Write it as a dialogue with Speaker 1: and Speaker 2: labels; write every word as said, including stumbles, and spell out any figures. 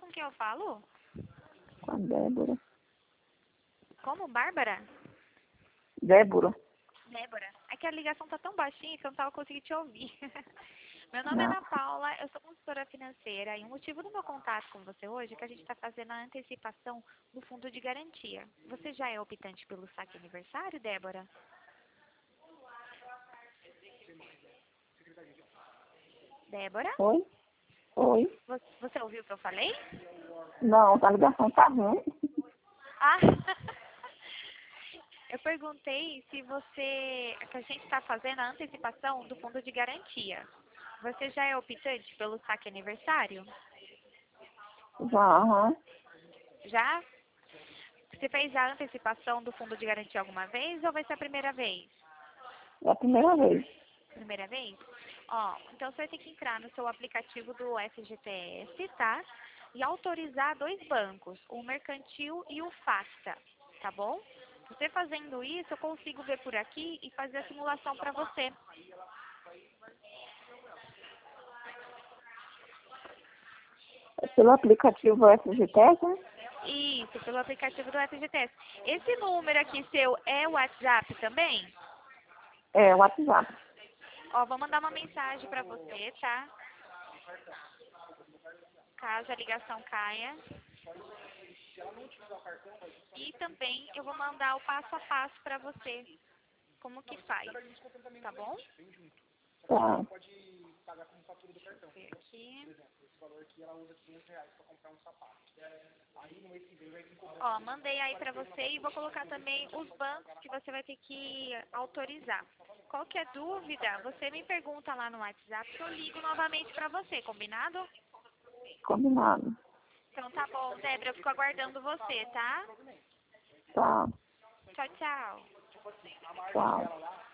Speaker 1: com quem eu falo?
Speaker 2: Com a Débora.
Speaker 1: Como? Bárbara?
Speaker 2: Débora.
Speaker 1: Débora. É que a ligação tá tão baixinha que eu não tava conseguindo te ouvir. Meu nome é
Speaker 2: Não.
Speaker 1: Ana Paula, eu sou consultora financeira e o motivo do meu contato com você hoje é que a gente está fazendo a antecipação do fundo de garantia. Você já é optante pelo saque aniversário, Débora? Débora?
Speaker 2: Oi? Oi?
Speaker 1: Vo- Você ouviu o que eu falei?
Speaker 2: Não, a ligação tá ruim.
Speaker 1: Ah! Eu perguntei se você, que a gente está fazendo a antecipação do fundo de garantia. Você já é optante pelo saque aniversário?
Speaker 2: Já, aham.
Speaker 1: Já? Você fez a antecipação do fundo de garantia alguma vez ou vai ser a primeira vez?
Speaker 2: É a primeira vez.
Speaker 1: Primeira vez? Ó, então você vai ter que entrar no seu aplicativo do F G T S, tá? E autorizar dois bancos, o Mercantil e o Facta, tá bom? Você fazendo isso, eu consigo ver por aqui e fazer a simulação para você.
Speaker 2: É pelo aplicativo F G T S, né?
Speaker 1: Isso, pelo aplicativo do F G T S. Esse número aqui seu é o WhatsApp também?
Speaker 2: É, o WhatsApp.
Speaker 1: Ó, vou mandar uma mensagem para você, tá? Caso a ligação caia. E também eu vou mandar o passo a passo para você, como que faz, tá bom?
Speaker 2: Tá.
Speaker 1: Deixa eu ver aqui. Ó, mandei aí pra você e vou colocar também os bancos que você vai ter que autorizar. Qualquer dúvida, você me pergunta lá no WhatsApp que eu ligo novamente pra você, combinado?
Speaker 2: Combinado.
Speaker 1: Então tá bom, Débora, eu fico aguardando você, tá?
Speaker 2: Tá.
Speaker 1: Tchau, tchau.
Speaker 2: Tchau.